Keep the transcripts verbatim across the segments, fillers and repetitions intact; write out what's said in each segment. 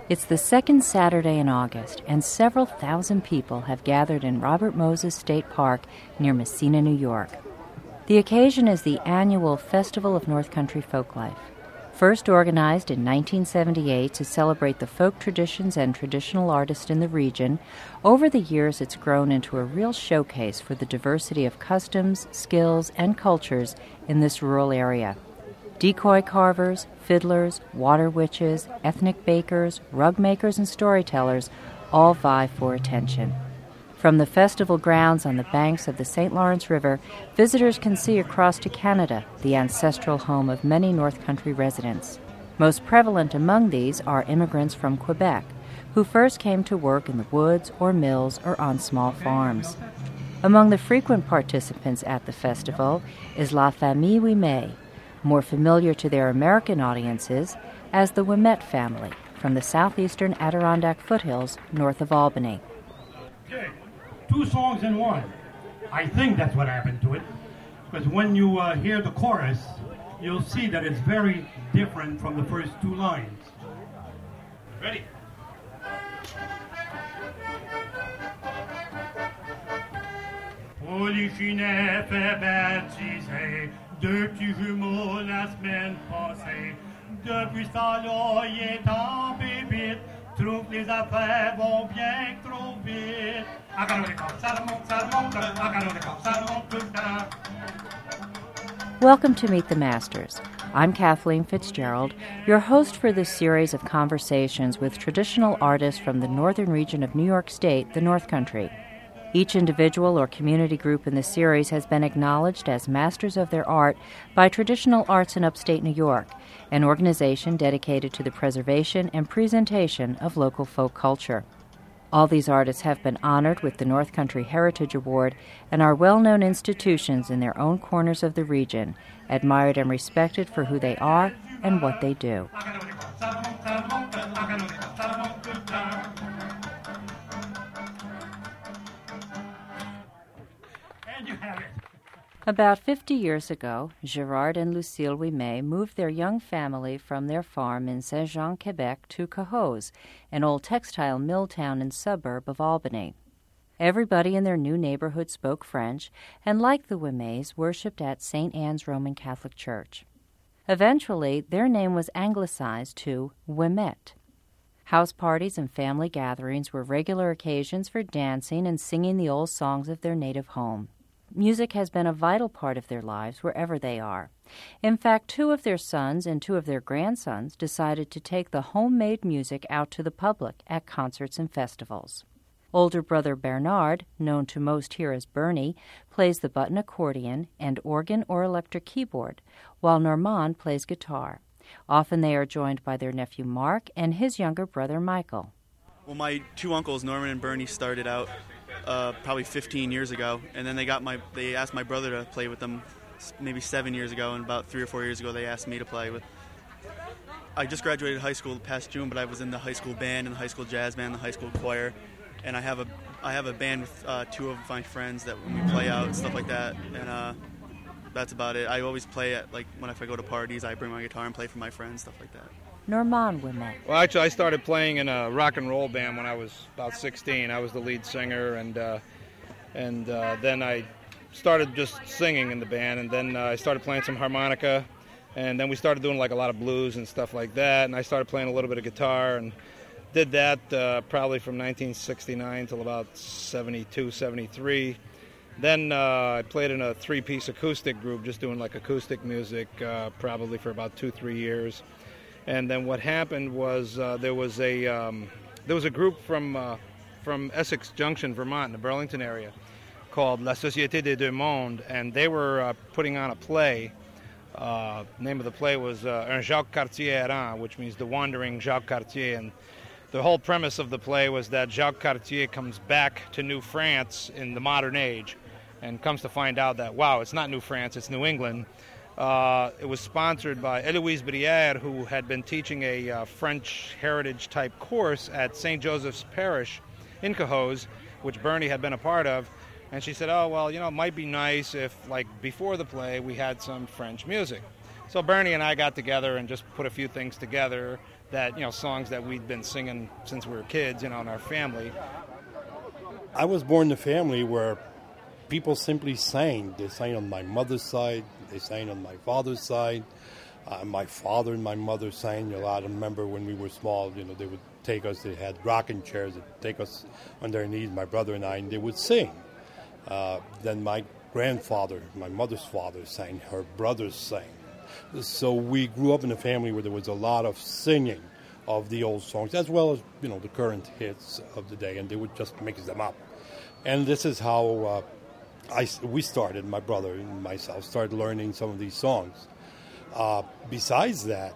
It's the second Saturday in August, and several thousand people have gathered in Robert Moses State Park near Messina, New York. The occasion is the annual Festival of North Country Folklife. First organized in nineteen seventy-eight to celebrate the folk traditions and traditional artists in the region, over the years it's grown into a real showcase for the diversity of customs, skills, and cultures in this rural area. Decoy carvers, fiddlers, water witches, ethnic bakers, rug makers, and storytellers all vie for attention. From the festival grounds on the banks of the Saint Lawrence River, visitors can see across to Canada, the ancestral home of many North Country residents. Most prevalent among these are immigrants from Quebec, who first came to work in the woods or mills or on small farms. Among the frequent participants at the festival is La Famille Ouimet, more familiar to their American audiences as the Ouimet family from the southeastern Adirondack foothills north of Albany. Okay. Two songs in one. I think that's what happened to it. Because when you uh, hear the chorus, you'll see that it's very different from the first two lines. Ready? Polichinelle fait baptiser deux petits jumeaux la semaine passée. Depuis ça, là, il est en bébite. Trouve les affaires vont bien trop vite. Welcome to Meet the Masters. I'm Kathleen Fitzgerald, your host for this series of conversations with traditional artists from the northern region of New York State, the North Country. Each individual or community group in the series has been acknowledged as masters of their art by Traditional Arts in Upstate New York, an organization dedicated to the preservation and presentation of local folk culture. All these artists have been honored with the North Country Heritage Award and are well-known institutions in their own corners of the region, admired and respected for who they are and what they do. About fifty years ago, Gerard and Lucille Ouimet moved their young family from their farm in Saint-Jean, Quebec, to Cohoes, an old textile mill town and suburb of Albany. Everybody in their new neighborhood spoke French, and like the Ouimets, worshipped at Saint Anne's Roman Catholic Church. Eventually, their name was anglicized to Ouimet. House parties and family gatherings were regular occasions for dancing and singing the old songs of their native home. Music has been a vital part of their lives wherever they are. In fact, two of their sons and two of their grandsons decided to take the homemade music out to the public at concerts and festivals. Older brother Bernard, known to most here as Bernie, plays the button accordion and organ or electric keyboard, while Normand plays guitar. Often they are joined by their nephew Mark and his younger brother Michael. Well, my two uncles, Norman and Bernie, started out Uh, probably fifteen years ago, and then they got my they asked my brother to play with them maybe seven years ago, and about three or four years ago they asked me to play with. I just graduated high school past June, but I was in the high school band and the high school jazz band, the high school choir, and I have a I have a band with uh, two of my friends that when we play out and stuff like that, and uh, that's about it. I always play at, like, when if I go to parties, I bring my guitar and play for my friends, stuff like that. Normand Ouimet. Well, actually, I started playing in a rock and roll band when I was about sixteen. I was the lead singer, and uh, and uh, then I started just singing in the band, and then uh, I started playing some harmonica, and then we started doing like a lot of blues and stuff like that, and I started playing a little bit of guitar, and did that uh, probably from nineteen sixty-nine till about seventy-two, seventy-three. Then uh, I played in a three-piece acoustic group, just doing like acoustic music, uh, probably for about two, three years. And then what happened was uh, there was a um, there was a group from uh, from Essex Junction, Vermont, in the Burlington area, called La Société des Deux Mondes, and they were uh, putting on a play. Uh, the name of the play was uh, Un Jacques Cartier errant, which means the wandering Jacques Cartier. And the whole premise of the play was that Jacques Cartier comes back to New France in the modern age, and comes to find out that, wow, it's not New France, it's New England. Uh, it was sponsored by Eloise Brière, who had been teaching a uh, French heritage-type course at Saint Joseph's Parish in Cohoes, which Bernie had been a part of. And she said, oh, well, you know, it might be nice if, like, before the play, we had some French music. So Bernie and I got together and just put a few things together that, you know, songs that we'd been singing since we were kids, you know, in our family. I was born in a family where people simply sang. They sang on my mother's side. They sang on my father's side. Uh, my father and my mother sang a lot. I remember when we were small, you know, they would take us, they had rocking chairs, they'd take us on their knees, my brother and I, and they would sing. Uh, then my grandfather, my mother's father, sang. Her brothers sang. So we grew up in a family where there was a lot of singing of the old songs, as well as, you know, the current hits of the day, and they would just mix them up. And this is how uh, I, we started, my brother and myself, started learning some of these songs. Uh, besides that,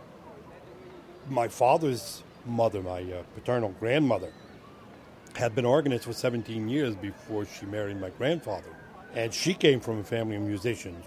my father's mother, my uh, paternal grandmother, had been organist for seventeen years before she married my grandfather. And she came from a family of musicians.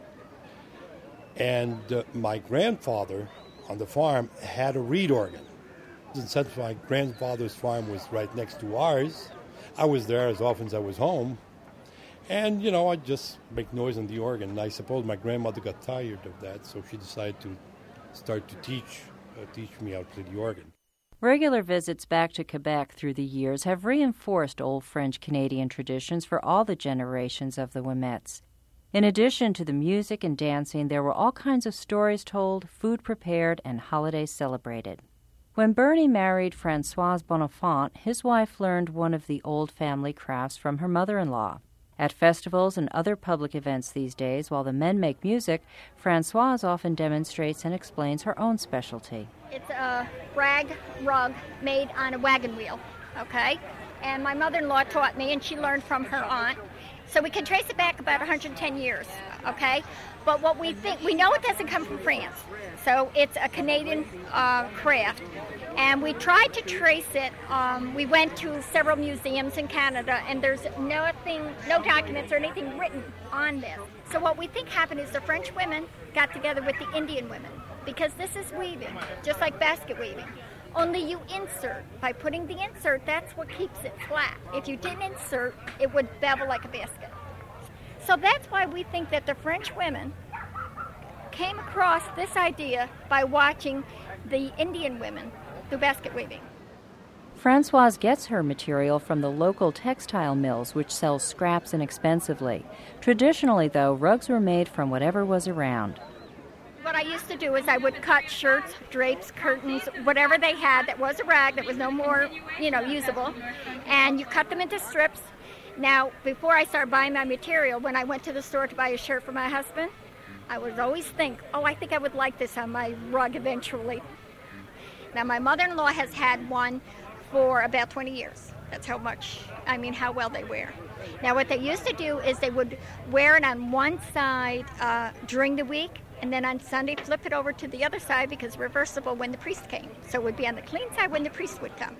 And uh, my grandfather on the farm had a reed organ. And since my grandfather's farm was right next to ours, I was there as often as I was home. And, you know, I'd just make noise on the organ. And I suppose my grandmother got tired of that, so she decided to start to teach, uh, teach me how to play the organ. Regular visits back to Quebec through the years have reinforced old French-Canadian traditions for all the generations of the Ouimettes. In addition to the music and dancing, there were all kinds of stories told, food prepared, and holidays celebrated. When Bernie married Françoise Bonifant, his wife learned one of the old family crafts from her mother-in-law. At festivals and other public events these days, while the men make music, Françoise often demonstrates and explains her own specialty. It's a rag rug made on a wagon wheel, okay? And my mother-in-law taught me, and she learned from her aunt. So we can trace it back about one hundred ten years, okay? But what we think, we know it doesn't come from France. So it's a Canadian uh, craft. And we tried to trace it. Um, we went to several museums in Canada, and there's nothing, no documents or anything written on this. So what we think happened is the French women got together with the Indian women, because this is weaving, just like basket weaving. Only you insert. By putting the insert, that's what keeps it flat. If you didn't insert, it would bevel like a basket. So that's why we think that the French women came across this idea by watching the Indian women do basket weaving. Françoise gets her material from the local textile mills, which sell scraps inexpensively. Traditionally, though, rugs were made from whatever was around. What I used to do is I would cut shirts, drapes, curtains, whatever they had that was a rag that was no more, you know, usable, and you cut them into strips. Now, before I started buying my material, when I went to the store to buy a shirt for my husband, I would always think, oh, I think I would like this on my rug eventually. Now, my mother-in-law has had one for about twenty years. That's how much, I mean, how well they wear. Now, what they used to do is they would wear it on one side uh, during the week, and then on Sunday flip it over to the other side because reversible when the priest came. So it would be on the clean side when the priest would come.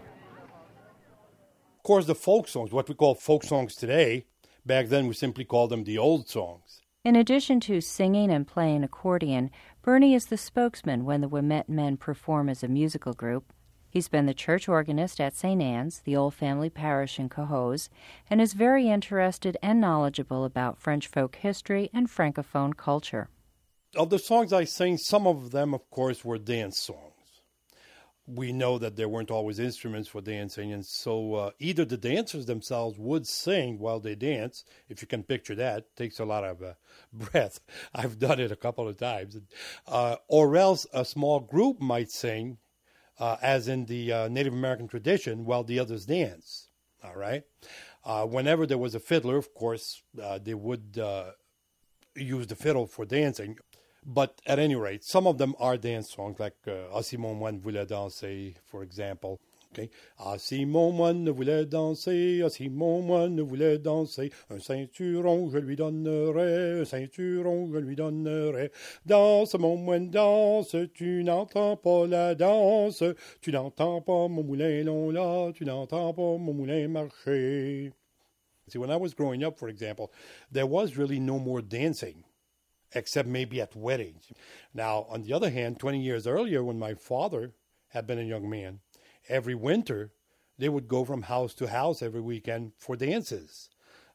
Of course, the folk songs, what we call folk songs today, back then we simply called them the old songs. In addition to singing and playing accordion, Bernie is the spokesman when the Ouimet men perform as a musical group. He's been the church organist at Saint Anne's, the old family parish in Cohoes, and is very interested and knowledgeable about French folk history and Francophone culture. Of the songs I sing, some of them, of course, were dance songs. We know that there weren't always instruments for dancing, and so uh, either the dancers themselves would sing while they dance, if you can picture that. It takes a lot of uh, breath. I've done it a couple of times. Uh, or else a small group might sing, uh, as in the uh, Native American tradition, while the others dance. All right? Uh, whenever there was a fiddler, of course, uh, they would uh, use the fiddle for dancing. But at any rate, some of them are dance songs, like uh, Ah si mon moine voulait danser, for example. Okay? Ah si mon moine ne voulait danser, ah si mon moine ne voulait danser, un ceinturon je lui donnerai, un ceinturon je lui donnerai. Danse mon moine, danse, tu n'entends pas la danse, tu n'entends pas mon moulin long là, tu n'entends pas mon moulin marcher. See, when I was growing up, for example, there was really no more dancing, except maybe at weddings. Now, on the other hand, twenty years earlier, when my father had been a young man, every winter they would go from house to house every weekend for dances.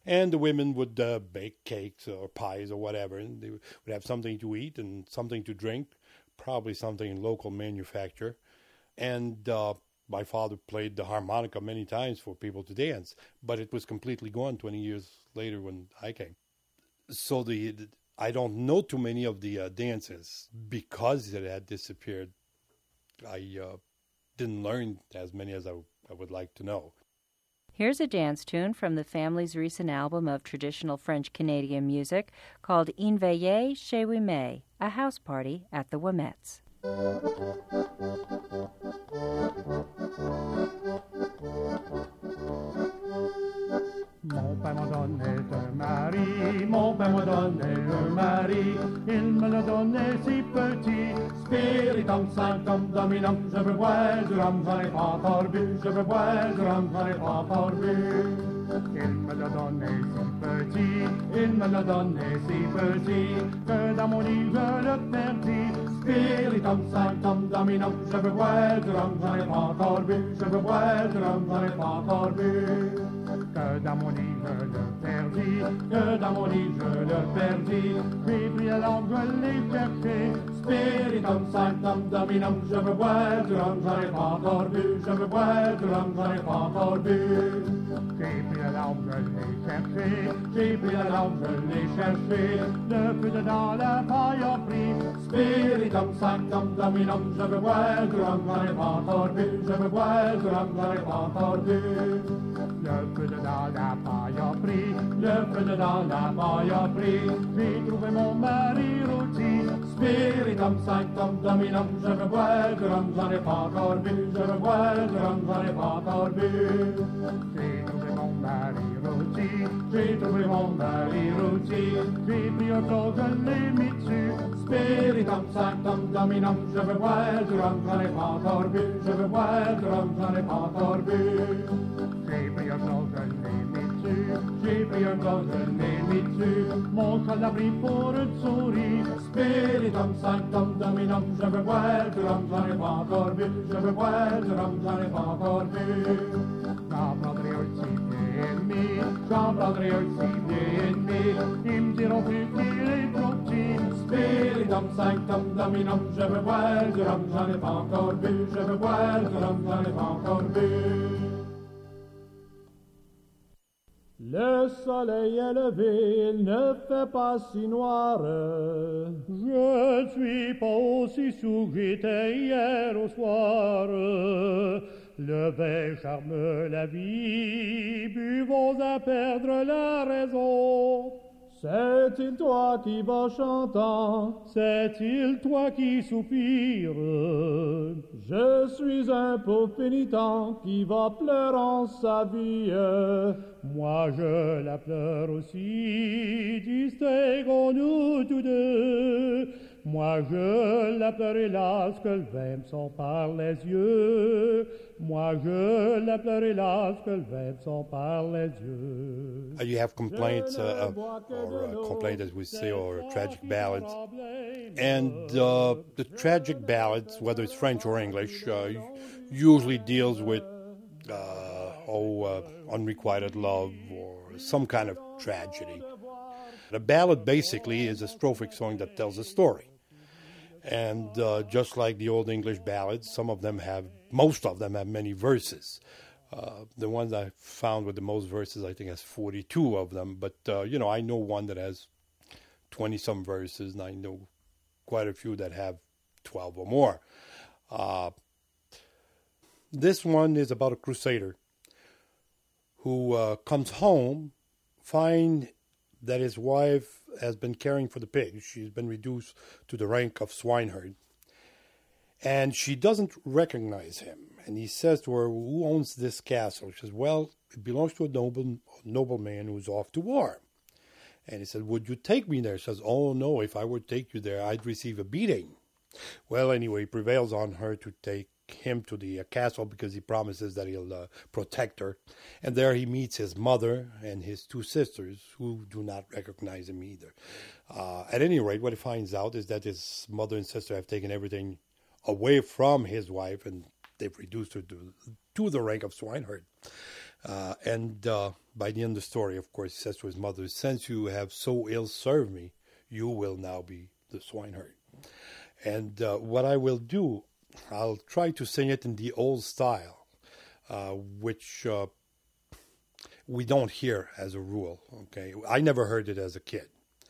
And the women would uh, bake cakes or pies or whatever, and they would have something to eat and something to drink, probably something local manufacture. And uh, my father played the harmonica many times for people to dance, but it was completely gone twenty years later when I came. So the, the I don't know too many of the uh, dances because it had disappeared. I uh, didn't learn as many as I, I would like to know. Here's a dance tune from the family's recent album of traditional French-Canadian music called Une veillée chez Ouimet, a house party at the Ouimets. Mon père m'a donné un mari, mon père m'a donné un mari, il me l'a donné si petit. Spiritum sanctum dominum, je veux boire du rhum, j'en ai pas encore bu, je veux boire du rhum, j'en ai pas encore bu. Il me l'a donné si petit, il me l'a donné si petit, que dans mon lit je le perdis. Spiritum sanctum dominum, je veux boire du rhum, j'en ai pas encore bu, je veux boire du rhum, j'en ai pas encore bu. Que dans mon lit je le perdis, que dans mon lit je le perdis, j'ai pris la langue, je l'ai cherché. Spiritum sanctum dominum, je veux boire du rhum, j'en ai pas encore bu, je veux boire du rhum, j'en ai pas encore bu. J'ai pris la langue, je l'ai cherché, j'ai pris la langue, je l'ai cherché, le feu dedans la paille a pris. Spiritum sanctum dominum, je veux boire du rhum, j'en ai pas encore bu, je veux boire du rhum, j'en ai pas encore bu. Le feu dedans la paille a pris, le feu dedans la paille a pris, j'ai trouvé mon mari rôti. Spiritum sanctum dominum, je veux boire du rhum, j'en ai pas encore bu, je veux boire du rhum, j'en ai pas encore bu. J'ai trouvé mon mari rôti, j'ai trouvé mon mari rôti, j'ai pris un flot, je l'ai mis dessus. Spiritum sanctum dominum, je veux boire du rhum, j'en ai pas encore bu, je veux boire du rhum, j'en ai pas encore bu. J'ai pris un flot, je l'ai mis dessus, j'ai pris un flot, je l'ai mis dessus, mon cheval l'a pris pour une souris. Spiritum sanctum dominum, je veux boire du rhum, j'en ai pas encore bu, je veux boire du rhum, j'en ai pas encore bu. J'en prendrai un petit pied et demi, j'en prendrai un petit pied et demi, ils me diront plus qu'il est trop petit. Spiritum sanctum dominum, je veux boire du rhum, j'en ai pas encore bu, je veux boire du rhum, j'en ai pas encore bu. Le soleil est levé, il ne fait pas si noir. Je ne suis pas aussi sourd que j'étais hier au soir. Le vin charme la vie, buvons à perdre la raison. C'est-il toi qui vas chantant, c'est-il toi qui soupire? Je suis un pauvre pénitent qui va pleurant sa vie. Moi je la pleure aussi, distinguons-nous tous deux. Moi je la pleure hélas, que le vin me s'empare les yeux. Moi je la pleure hélas, que le vin me s'empare les yeux. You have complaints, uh, or uh, complaint as we say, or tragic ballads. And uh, the tragic ballads, whether it's French or English, uh, usually deals with uh, oh, uh, unrequited love or some kind of tragedy. A ballad basically is a strophic song that tells a story. And uh, just like the old English ballads, some of them have, most of them have many verses. Uh, the ones I found with the most verses, I think, has forty-two of them. But, uh, you know, I know one that has twenty-some verses, and I know quite a few that have twelve or more. Uh, this one is about a crusader who uh, comes home, find that his wife has been caring for the pigs. She's been reduced to the rank of swineherd. And she doesn't recognize him. And he says to her, who owns this castle? She says, well, it belongs to a noble nobleman who's off to war. And he said, would you take me there? She says, oh, no, if I were to take you there, I'd receive a beating. Well, anyway, he prevails on her to take him to the uh, castle because he promises that he'll uh, protect her. And there he meets his mother and his two sisters, who do not recognize him either. Uh, at any rate, what he finds out is that his mother and sister have taken everything away from his wife, and they've reduced her to to the rank of swineherd. Uh, and uh, by the end of the story, of course, he says to his mother, since you have so ill served me, you will now be the swineherd. And uh, what I will do, I'll try to sing it in the old style, uh, which uh, we don't hear as a rule. Okay, I never heard it as a kid.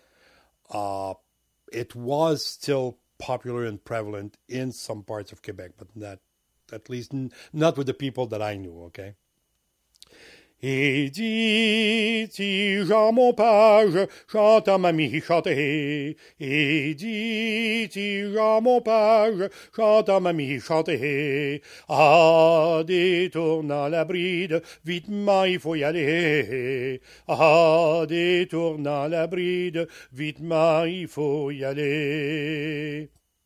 Uh, it was still popular and prevalent in some parts of Quebec, but not, at least n- not with the people that I knew. Okay. Et dit, si Jean mon page, chante à mamie, chante. Et dit, si Jean mon page, chante à mamie, chante. Ah, détournant la bride, vitement il faut y aller. Ah, détournant la bride, vitement il faut y aller.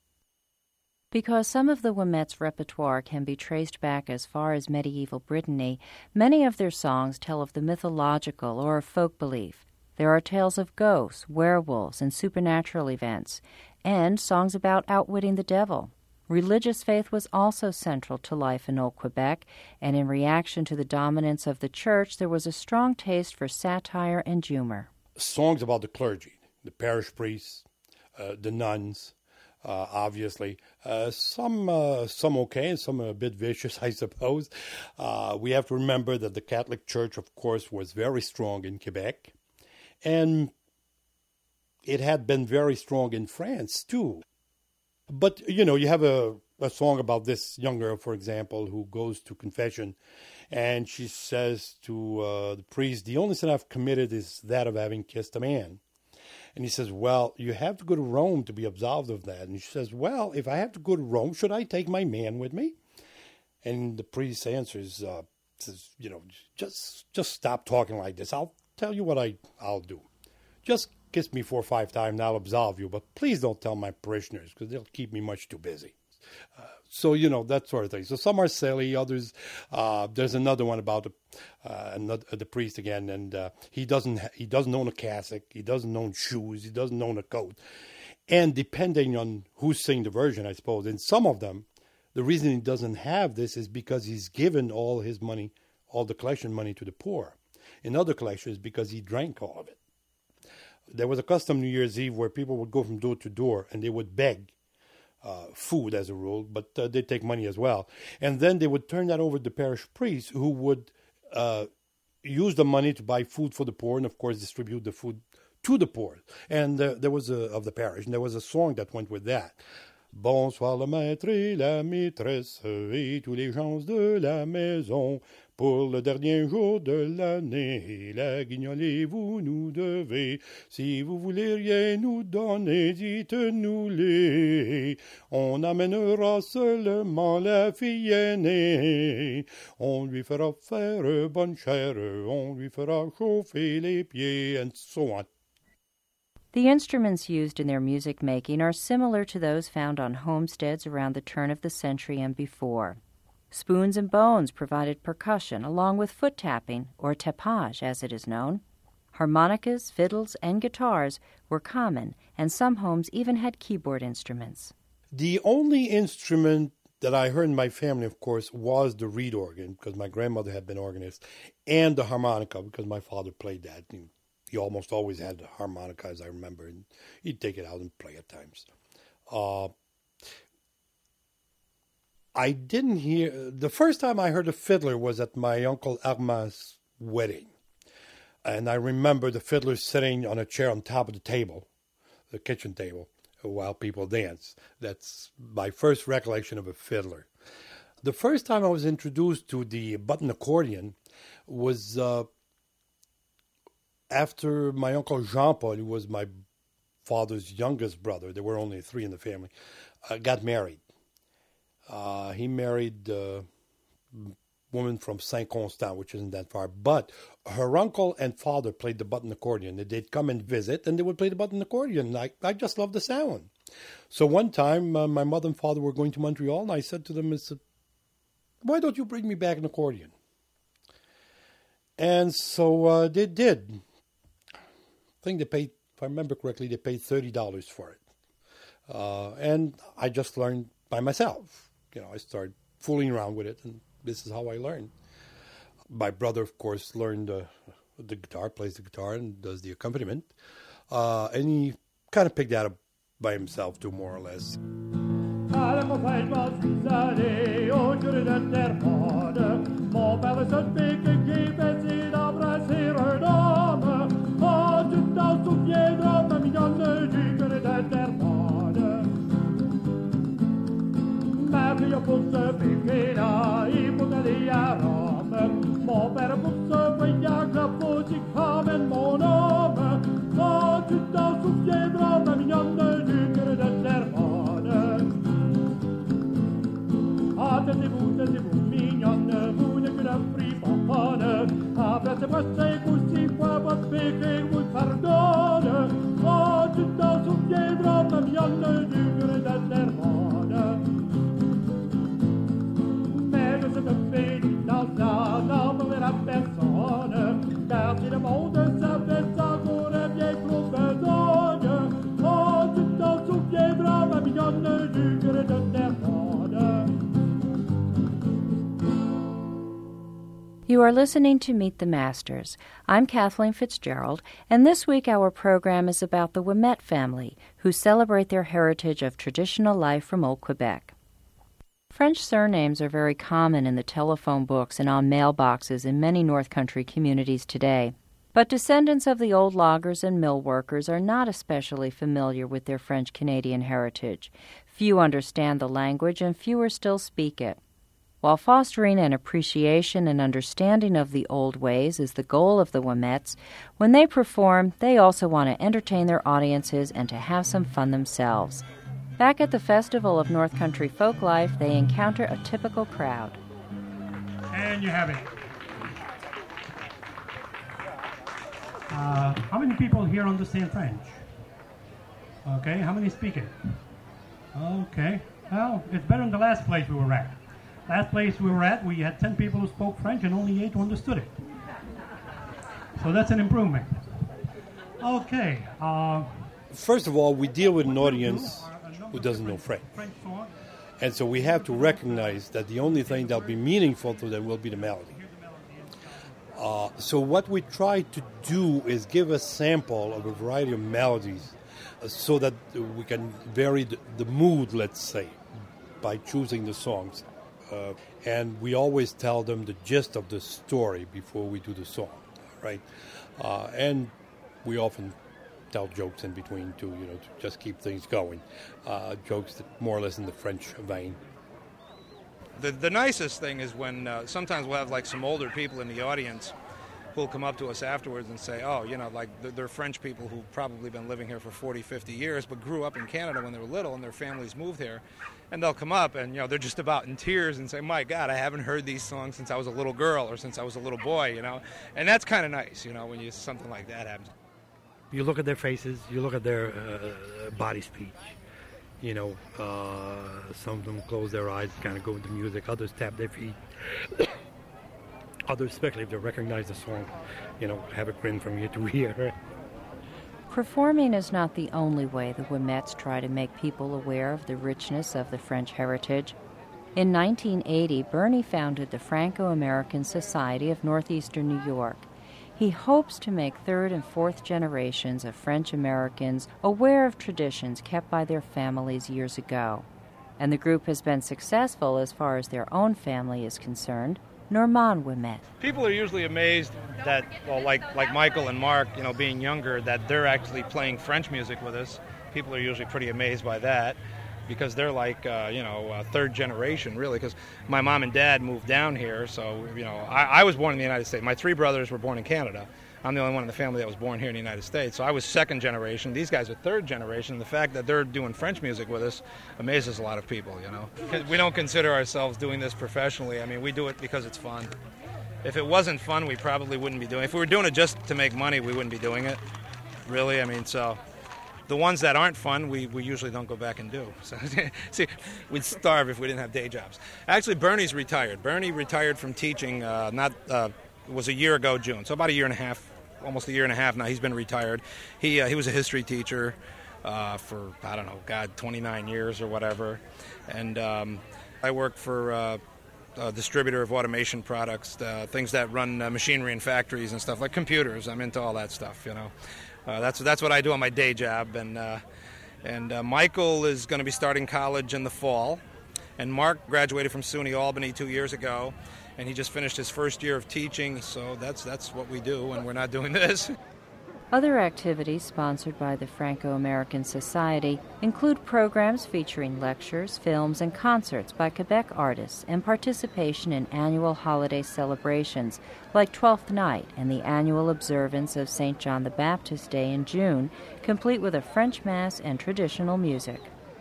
Because some of the Ouimet's repertoire can be traced back as far as medieval Brittany, many of their songs tell of the mythological or folk belief. There are tales of ghosts, werewolves, and supernatural events, and songs about outwitting the devil. Religious faith was also central to life in Old Quebec, and in reaction to the dominance of the church, there was a strong taste for satire and humor. Songs about the clergy, the parish priests, uh, the nuns, Uh, obviously. Uh, some uh, some okay and some a bit vicious, I suppose. Uh, we have to remember that the Catholic Church, of course, was very strong in Quebec. And it had been very strong in France, too. But, you know, you have a, a song about this young girl, for example, who goes to confession. And she says to uh, the priest, the only sin I've committed is that of having kissed a man. And he says, well, you have to go to Rome to be absolved of that. And she says, well, if I have to go to Rome, should I take my man with me? And the priest answers, uh, says, you know, just just stop talking like this. I'll tell you what I, I'll do. Just kiss me four or five times and I'll absolve you. But please don't tell my parishioners because they'll keep me much too busy. Uh, so, you know, that sort of thing. So some are silly, others, uh, there's another one about the, uh, another, the priest again, and uh, he doesn't he doesn't own a cassock, he doesn't own shoes, he doesn't own a coat. And depending on who's singing the version, I suppose, in some of them, the reason he doesn't have this is because he's given all his money, all the collection money to the poor. In other collections, because he drank all of it. There was a custom New Year's Eve where people would go from door to door and they would beg Uh, food as a rule, but uh, they take money as well. And then they would turn that over to the parish priest, who would uh, use the money to buy food for the poor and, of course, distribute the food to the poor. And uh, there was a, of the parish, and there was a song that went with that. Bonsoir le maître et la maîtresse et tous les gens de la maison. Pour le dernier jour de l'année, la guignolée vous nous devez. Si vous voulez rien nous donner, dites-nous-les. On amènera seulement la fille aînée. On lui fera faire bonne chère, on lui fera chauffer les pieds, and so on. The instruments used in their music making are similar to those found on homesteads around the turn of the century and before. Spoons and bones provided percussion, along with foot tapping, or tapage as it is known. Harmonicas, fiddles, and guitars were common, and some homes even had keyboard instruments. The only instrument that I heard in my family, of course, was the reed organ, because my grandmother had been organist, and the harmonica, because my father played that. He, he almost always had the harmonica, as I remember, and he'd take it out and play at times. Uh, I didn't hear... The first time I heard a fiddler was at my Uncle Armand's wedding. And I remember the fiddler sitting on a chair on top of the table, the kitchen table, while people dance. That's my first recollection of a fiddler. The first time I was introduced to the button accordion was uh, after my Uncle Jean-Paul, who was my father's youngest brother, there were only three in the family, uh, got married. Uh, he married a woman from Saint-Constant, which isn't that far. But her uncle and father played the button accordion. They'd come and visit, and they would play the button accordion. I, I just loved the sound. So one time, uh, my mother and father were going to Montreal, and I said to them, I said, why don't you bring me back an accordion? And so uh, they did. I think they paid, if I remember correctly, they paid thirty dollars for it. Uh, and I just learned by myself. You know, I started fooling around with it and this is how I learned. My brother, of course, learned uh, the guitar, plays the guitar, and does the accompaniment. Uh, and he kind of picked that up by himself, too, more or less. You are listening to Meet the Masters. I'm Kathleen Fitzgerald, and this week our program is about the Ouimet family, who celebrate their heritage of traditional life from Old Quebec. French surnames are very common in the telephone books and on mailboxes in many North Country communities today. But descendants of the old loggers and mill workers are not especially familiar with their French-Canadian heritage. Few understand the language and fewer still speak it. While fostering an appreciation and understanding of the old ways is the goal of the Ouimets, when they perform, they also want to entertain their audiences and to have some fun themselves. Back at the Festival of North Country Folklife, they encounter a typical crowd. And you have it. Uh, how many people here understand French? Okay, how many speak it? Okay, well, it's better than the last place we were at. Last place we were at, we had ten people who spoke French and only eight who understood it. So that's an improvement. Okay. Uh, First of all, we deal with an audience who doesn't know French. And so we have to recognize that the only thing that will be meaningful to them will be the melody. Uh, so what we try to do is give a sample of a variety of melodies uh, so that we can vary the, the mood, let's say, by choosing the songs. Uh, and we always tell them the gist of the story before we do the song, right? Uh, and we often tell jokes in between too, you know, to just keep things going. Uh, jokes that more or less in the French vein. The the nicest thing is when uh, sometimes we'll have like some older people in the audience who'll come up to us afterwards and say, oh, you know, like they're French people who've probably been living here for forty, fifty years, but grew up in Canada when they were little and their families moved here. And they'll come up and, you know, they're just about in tears and say, my God, I haven't heard these songs since I was a little girl or since I was a little boy, you know. And that's kind of nice, you know, when you something like that happens. You look at their faces, you look at their uh, body speech. You know, uh, some of them close their eyes, kind of go into music. Others tap their feet. Others, especially if they recognize the song, you know, have a grin from ear to ear. Performing is not the only way the Ouimets try to make people aware of the richness of the French heritage. In nineteen eighty, Bernie founded the Franco-American Society of Northeastern New York. He hopes to make third and fourth generations of French Americans aware of traditions kept by their families years ago. And the group has been successful as far as their own family is concerned. Normand Ouimet. People are usually amazed that, well, like like Michael and Mark, you know, being younger, that they're actually playing French music with us. People are usually pretty amazed by that because they're like, uh, you know, uh, third generation, really, because my mom and dad moved down here. So, you know, I, I was born in the United States. My three brothers were born in Canada. I'm the only one in the family that was born here in the United States. So I was second generation. These guys are third generation. The fact that they're doing French music with us amazes a lot of people, you know. We don't consider ourselves doing this professionally. I mean, we do it because it's fun. If it wasn't fun, we probably wouldn't be doing it. If we were doing it just to make money, we wouldn't be doing it, really. I mean, so the ones that aren't fun, we, we usually don't go back and do. So, see, we'd starve if we didn't have day jobs. Actually, Bernie's retired. Bernie retired from teaching, uh, not uh, it was a year ago, June, so about a year and a half. Almost a year and a half now. He's been retired. He uh, he was a history teacher uh, for, I don't know, God, twenty-nine years or whatever. And um, I worked for uh, a distributor of automation products, uh, things that run uh, machinery in factories and stuff like computers. I'm into all that stuff, you know. Uh, that's that's what I do on my day job. And uh, and uh, Michael is going to be starting college in the fall, and Mark graduated from SUNY Albany two years ago, and he just finished his first year of teaching. So that's that's what we do when we're not doing this. Other activities sponsored by the Franco-American Society include programs featuring lectures, films, and concerts by Quebec artists and participation in annual holiday celebrations like Twelfth Night and the annual observance of Saint John the Baptist Day in June, complete with a French Mass and traditional music.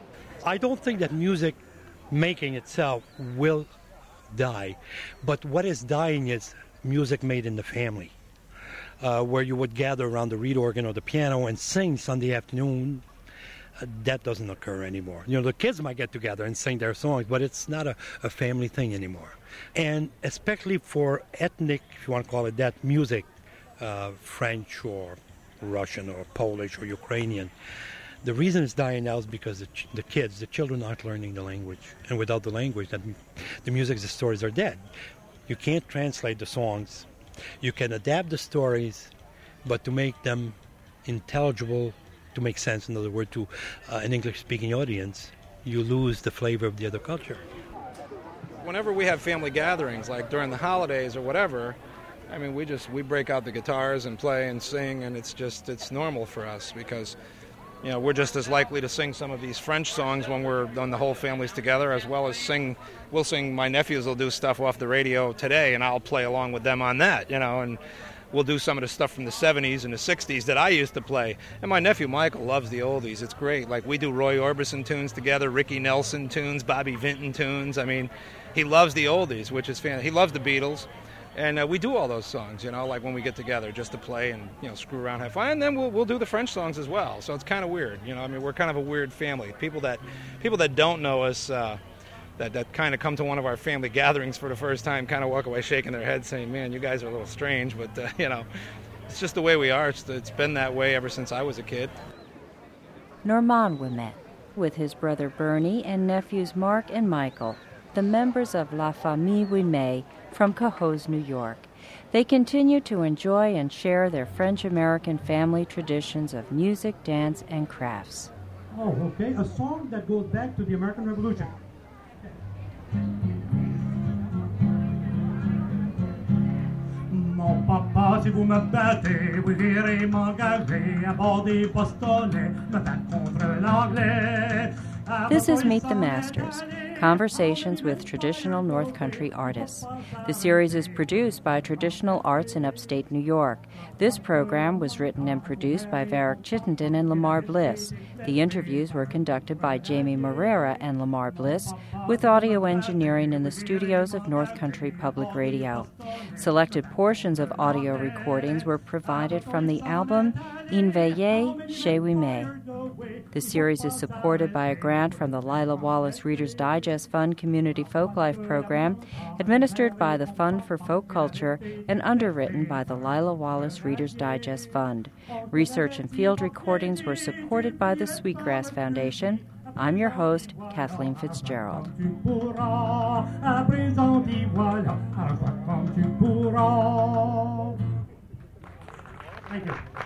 I don't think that music making itself will die, but what is dying is music made in the family. Uh, where you would gather around the reed organ or the piano and sing Sunday afternoon, uh, that doesn't occur anymore. You know, the kids might get together and sing their songs, but it's not a, a family thing anymore. And especially for ethnic, if you want to call it that, music, uh, French or Russian or Polish or Ukrainian, the reason it's dying now is because the, ch- the kids, the children aren't learning the language. And without the language, that, the music, the stories are dead. You can't translate the songs. You can adapt the stories, but to make them intelligible, to make sense, in other words, to uh, an English-speaking audience, you lose the flavor of the other culture. Whenever we have family gatherings, like during the holidays or whatever, I mean, we just we break out the guitars and play and sing, and it's just it's normal for us because, you know, we're just as likely to sing some of these French songs when we're when the whole family's together, as well as sing. We'll sing. My nephews will do stuff off the radio today, and I'll play along with them on that, you know. And we'll do some of the stuff from the seventies and the sixties that I used to play. And my nephew Michael loves the oldies. It's great. Like we do Roy Orbison tunes together, Ricky Nelson tunes, Bobby Vinton tunes. I mean, he loves the oldies, which is fantastic. He loves the Beatles. And uh, we do all those songs, you know, like when we get together just to play and, you know, screw around, have fun. And then we'll we'll do the French songs as well. So it's kind of weird, you know. I mean, we're kind of a weird family. People that people that don't know us, uh, that, that kind of come to one of our family gatherings for the first time, kind of walk away shaking their heads saying, man, you guys are a little strange. But, uh, you know, it's just the way we are. It's, it's been that way ever since I was a kid. Normand Ouimet, with his brother Bernie and nephews Mark and Michael, the members of La Famille Ouimet from Cohoes, New York. They continue to enjoy and share their French-American family traditions of music, dance, and crafts. Oh, okay. A song that goes back to the American Revolution. Mon papa, si vous me battez, vous irez m'engager à bord des Bostonnais, me battre contre l'anglais. This is Meet the Masters, conversations with traditional North Country artists. The series is produced by Traditional Arts in upstate New York. This program was written and produced by Varick Chittenden and Lamar Bliss. The interviews were conducted by Jamie Morera and Lamar Bliss, with audio engineering in the studios of North Country Public Radio. Selected portions of audio recordings were provided from the album In Veillée Chez Ouimet. The series is supported by a grant from the Lila Wallace Reader's Digest Fund Community Folklife Program, administered by the Fund for Folk Culture and underwritten by the Lila Wallace Reader's Digest Fund. Research and field recordings were supported by the Sweetgrass Foundation. I'm your host, Kathleen Fitzgerald. Thank you.